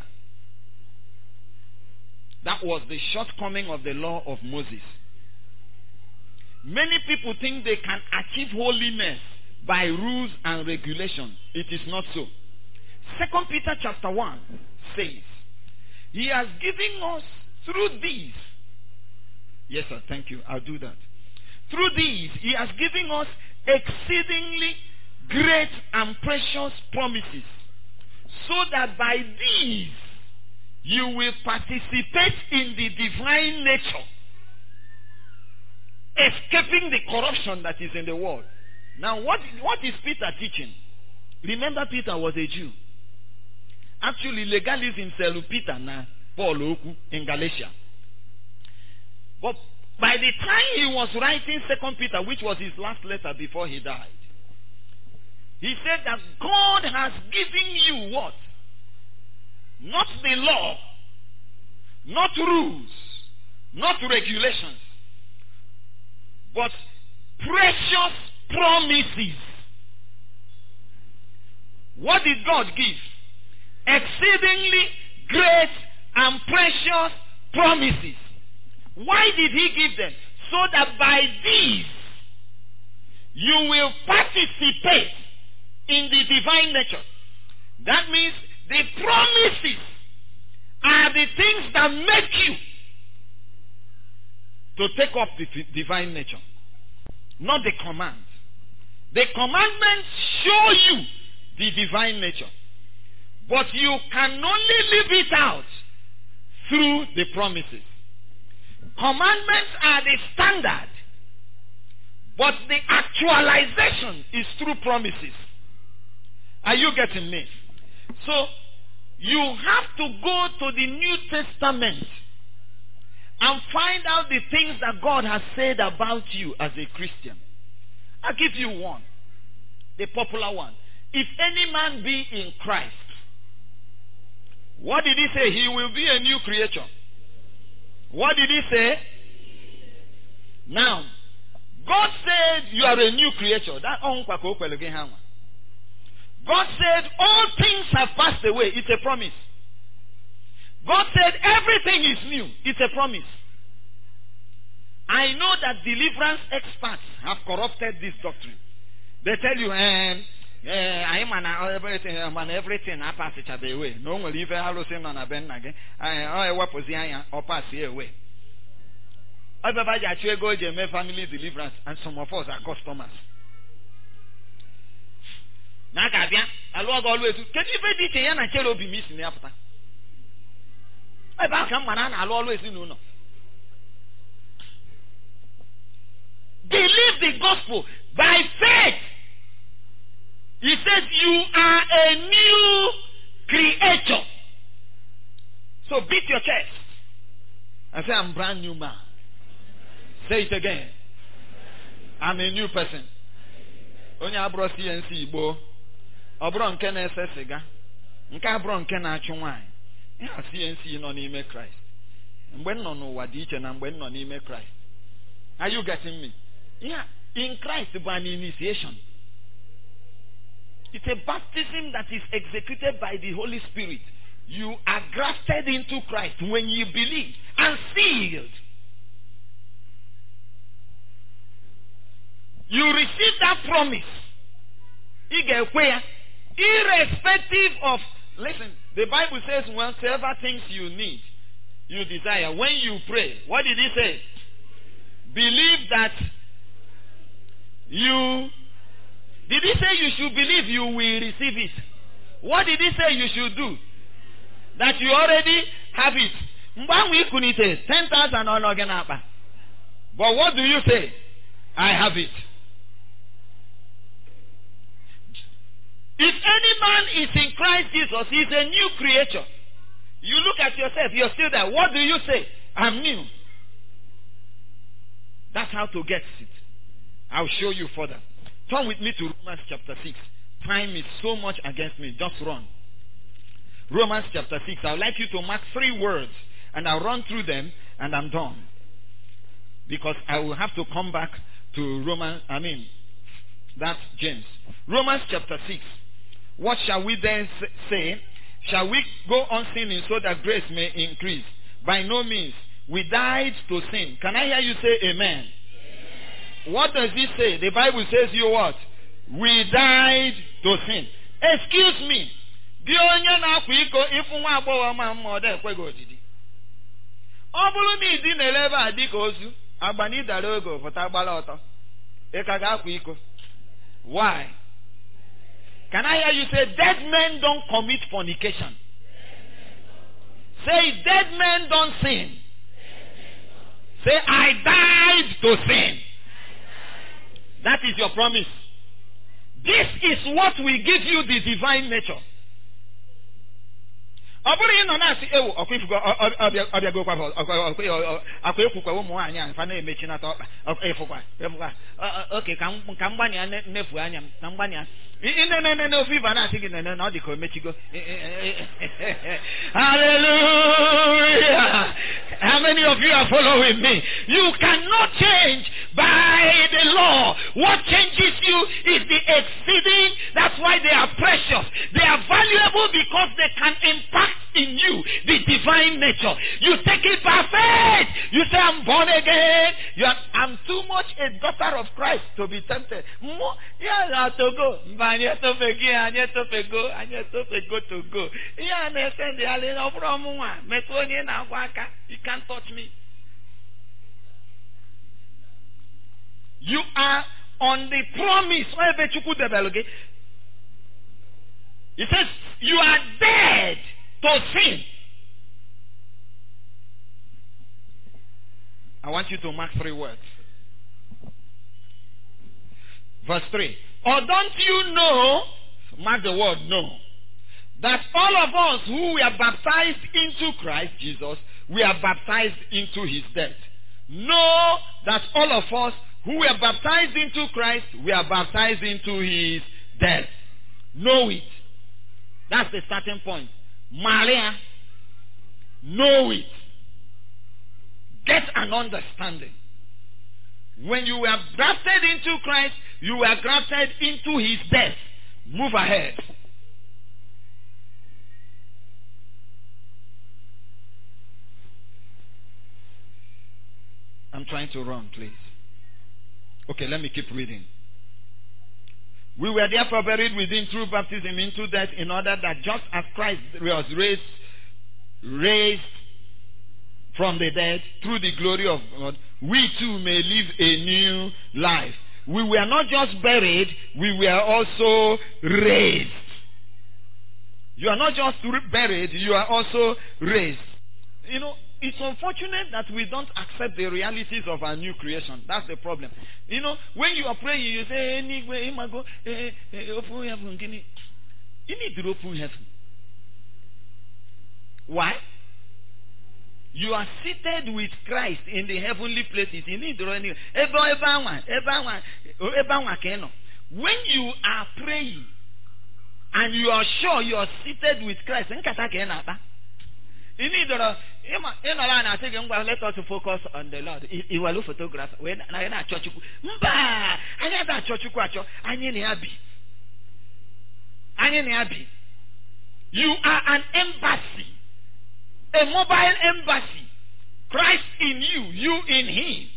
That was the shortcoming of the law of Moses. Many people think they can achieve holiness by rules and regulations. It is not so. 2 Peter chapter 1 says, He has given us through these. Yes, sir, thank you. I'll do that. Through these, He has given us exceedingly great and precious promises, so that by these you will participate in the divine nature, escaping the corruption that is in the world. Now, what is Peter teaching? Remember, Peter was a Jew. Actually, legalism selu Peter na Paul Oku in Galatia. But by the time he was writing 2 Peter, which was his last letter before he died, he said that God has given you what? Not the law, not rules, not regulations, but precious promises. What did God give? Exceedingly great and precious promises. Why did He give them? So that by these you will participate in the divine nature. That means the promises are the things that make you to take up the divine nature, not the commands. The commandments show you the divine nature, but you can only live it out through the promises. Commandments are the standard, but the actualization is through promises. Are you getting me? So, you have to go to the New Testament and find out the things that God has said about you as a Christian. I'll give you one. The popular one. If any man be in Christ, what did He say? He will be a new creature. What did He say? Now, God said you are a new creature. God said all things have passed away. It's a promise. God said everything is new. It's a promise. I know that deliverance experts have corrupted this doctrine. They tell you, I man everything I pass it away. No one leave a house in on a ben again. I what was the or pass here away. Otherwise, I actually go to my family deliverance, and some of us are customers. Nakabia, I log always. Can you be teaching and I will be missing after? I back come man, I'll always know. Believe the gospel by faith. He says you are a new creature. So beat your chest and say, I'm brand new man. Say it again. I'm a new person. Onye abro CNC Igbo. Obro nke na ese siga. Nke abro nke na achu nwanyị. Ya CNC nọ n'ime Christ. Mgbe nọ n'ụwa dị iche na mgbe nọ n'ime Christ. Are you getting me? Yeah, in Christ by an initiation. It's a baptism that is executed by the Holy Spirit. You are grafted into Christ when you believe and sealed. You receive that promise. Irrespective of, listen, the Bible says whatever things you need, you desire. When you pray, what did he say? Believe that you... Did he say you should believe you will receive it? What did he say you should do? That you already have it. 10,000 on Ogenapa. But what do you say? I have it. If any man is in Christ Jesus, he is a new creature. You look at yourself, you're still there. What do you say? I'm new. That's how to get it. I'll show you further. Turn with me to Romans chapter 6. Time is so much against me. Just run. Romans chapter 6. I would like you to mark 3 words. And I'll run through them and I'm done. Because I will have to come back to that's James. Romans chapter 6. What shall we then say? Shall we go on sinning so that grace may increase? By no means. We died to sin. Can I hear you say amen? What does it say? The Bible says you what? We died to sin. Excuse me. Why? Can I hear you say dead men don't commit fornication? Say dead men don't sin. Say I died to sin. That is your promise. This is what will give you the divine nature. When you hallelujah. How many of you are following me? You cannot change by the law. What changes you is the exceeding. That's why they are precious. They are valuable because they can impact in you the divine nature. You take it by faith. You say, I'm born again. I'm too much a daughter of Christ to be tempted. You can't touch me. You are on the promise. It says you are dead to sin. I want you to mark 3 words. Verse 3. Or don't you know, mark the word no, that all of us who were baptized into Christ Jesus, we are baptized into his death. Know that all of us who were baptized into Christ, we are baptized into his death. Know it. That's the starting point. Maria, know it. Get an understanding. When you were grafted into Christ, you were grafted into his death. Move ahead. I'm trying to run, please. Okay, let me keep reading. We were therefore buried with him through baptism into death, in order that just as Christ was raised from the dead through the glory of God, we too may live a new life. We were not just buried, we were also raised. You are not just buried, you are also raised. You know, it's unfortunate that we don't accept the realities of our new creation. That's the problem. You know, when you are praying, you say, anyway, open heaven. You need to open heaven. Why? You are seated with Christ in the heavenly places. You need to run. When you are praying and you are sure you are seated with Christ, you need to let us focus on the Lord. You will look photograph. When I na church, you are an embassy. A mobile embassy. Christ in you, you in him.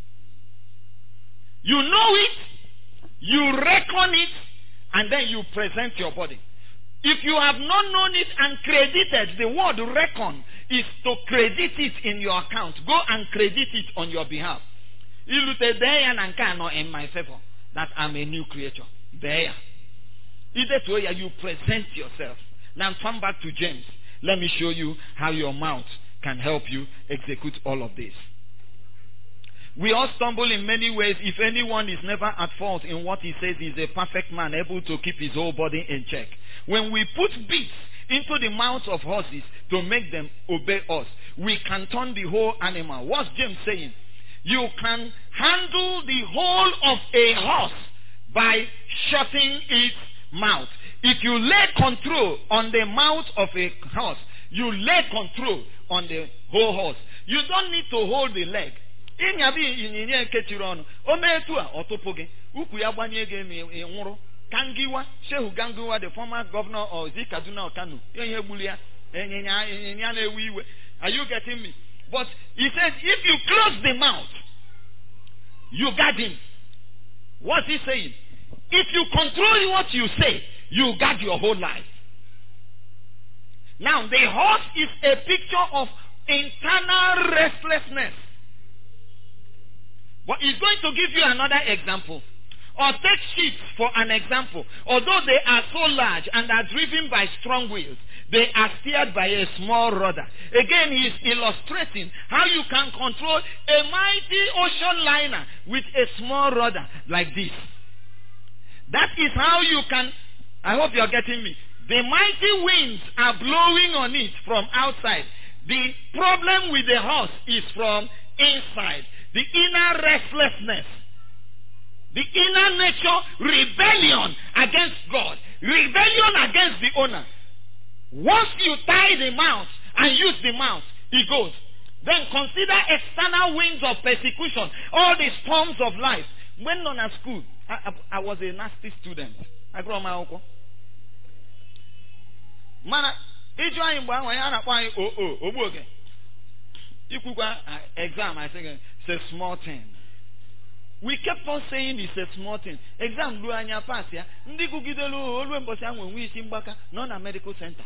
You know it, you reckon it, and then you present your body. If you have not known it and credited, the word reckon is to credit it in your account. Go and credit it on your behalf. In my favor that I'm a new creature. There. Either way you present yourself. Now come back to James. Let me show you how your mouth can help you execute all of this. We all stumble in many ways. If anyone is never at fault in what he says, he is a perfect man, able to keep his whole body in check. When we put bits into the mouths of horses to make them obey us, we can turn the whole animal. What's James saying? You can handle the whole of a horse by shutting its mouth. If you lay control on the mouth of a horse, you lay control on the whole horse. You don't need to hold the leg. Kangiwa, Shehu Gangiwa, the former governor of Kaduna or Kanu. Are you getting me? But he says, if you close the mouth, you guard him. What's he saying? If you control what you say, you guard your whole life. Now, the horse is a picture of internal restlessness. But he's going to give you another example. Or take sheep for an example. Although they are so large and are driven by strong wheels, they are steered by a small rudder. Again, he is illustrating how you can control a mighty ocean liner with a small rudder like this. That is how you can, I hope you are getting me. The mighty winds are blowing on it from outside. The problem with the horse is from inside. The inner restlessness. The inner nature, rebellion against God. Rebellion against the owner. Once you tie the mouth and use the mouth, it goes. Then consider external winds of persecution. All the storms of life. When on at school, I was a nasty student. I grew up my uncle. Man, exam, I think it's a small thing. We kept on saying it's a small thing. Exam do anya pass ya. Ndi kugidelo olwe mbosi anwe wi simbaka non a medical center.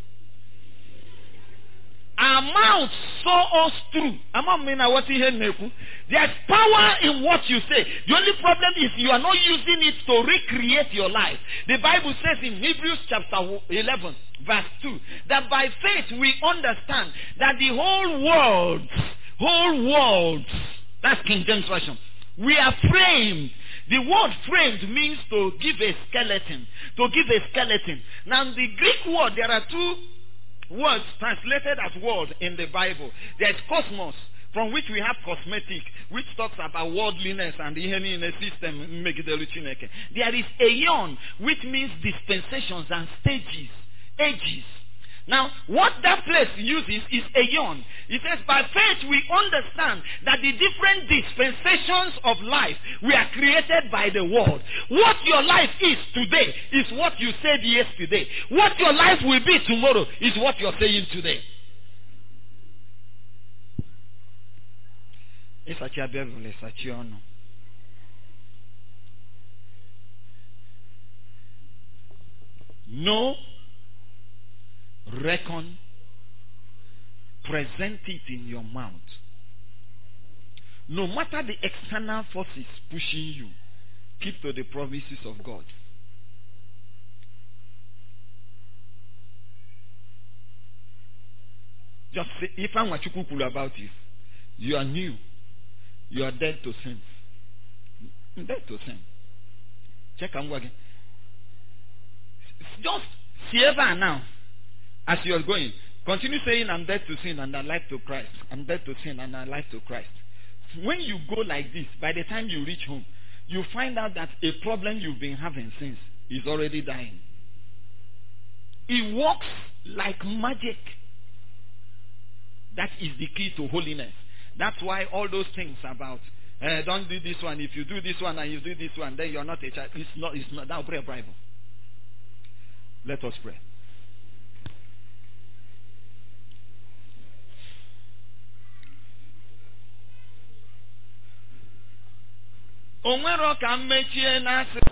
Our mouth saw us through. There's power in what you say. The only problem is you are not using it to recreate your life. The Bible says in Hebrews chapter 11 verse 2 that by faith we understand that the whole world, that's King James Version, we are framed. The word framed means to give a skeleton. To give a skeleton. Now the Greek word, there are two words translated as world in the Bible. There is cosmos, from which we have cosmetic, which talks about worldliness and the in a system. There is aeon, which means dispensations and stages, ages. Now, what that place uses is aeon. It says, by faith we understand that the different dispensations of life were created by the word. What your life is today is what you said yesterday. What your life will be tomorrow is what you're saying today. Know, reckon, present it in your mouth. No matter the external forces pushing you, keep to the promises of God. Just say, if I'm cool about you, you are new. You are dead to sin. Dead to sin. Check and go again. Just see ever now, as you are going, continue saying, I'm dead to sin and alive to Christ. I'm dead to sin and alive to Christ. When you go like this, by the time you reach home, you find out that a problem you've been having since is already dying. It works like magic. That is the key to holiness. That's why all those things about don't do this one. If you do this one and you do this one, then you're not a child. It's not. That will pray a Bible. Let us pray. Onwero ka mmechie na